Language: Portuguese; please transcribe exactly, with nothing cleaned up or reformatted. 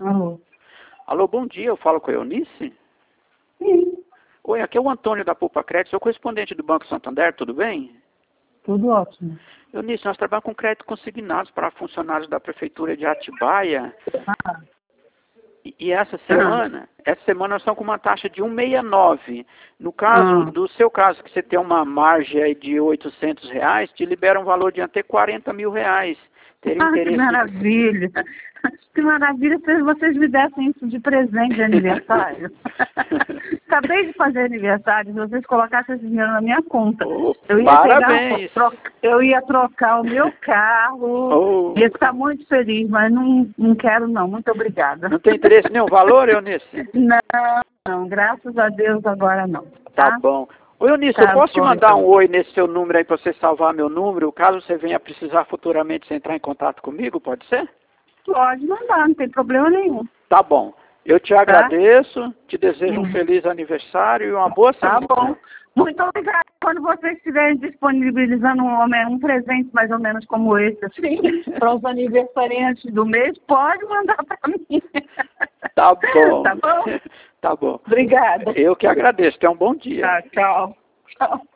Alô. Alô, bom dia, eu falo com a Eunice? Sim, Oi, aqui é o Antônio da Poupa Crédito, sou correspondente do Banco Santander, tudo bem? tudo ótimo. Eunice, nós trabalhamos com crédito consignados para funcionários da Prefeitura de Atibaia. Ah, E, e essa semana, essa semana nós estamos com uma taxa de um vírgula sessenta e nove. No caso, ah. do seu caso, que você tem uma margem aí de oitocentos reais, te libera um valor de até quarenta mil reais. Teria Ah, que interesse? maravilha. Que maravilha se vocês me dessem isso de presente de aniversário. Acabei de fazer aniversário, se vocês colocassem esse dinheiro na minha conta. Oh, Eu ia pegar, parabéns! troca, eu ia trocar o meu carro, Oh, ia ficar muito feliz, mas não, não quero não. Muito obrigada. não tem interesse nenhum valor, Eunice? Não, não, graças a Deus agora não. Tá Tá? bom. Ô, Eunice, eu Tá posso te bom, mandar um então. oi nesse seu número aí para você salvar meu número, caso você venha precisar futuramente você entrar em contato comigo, pode ser? Pode mandar, não tem problema nenhum. Tá bom. Eu te Tá? agradeço, te desejo um Hum. feliz aniversário e uma boa Tá semana. bom. Muito obrigada. Quando vocês estiverem disponibilizando um, um presente mais ou menos como esse, assim, para os aniversariantes do mês, pode mandar para mim. Tá bom. Tá bom? Tá bom. Obrigada. Eu que agradeço. Tenha um bom dia. Tá, tchau. Tchau.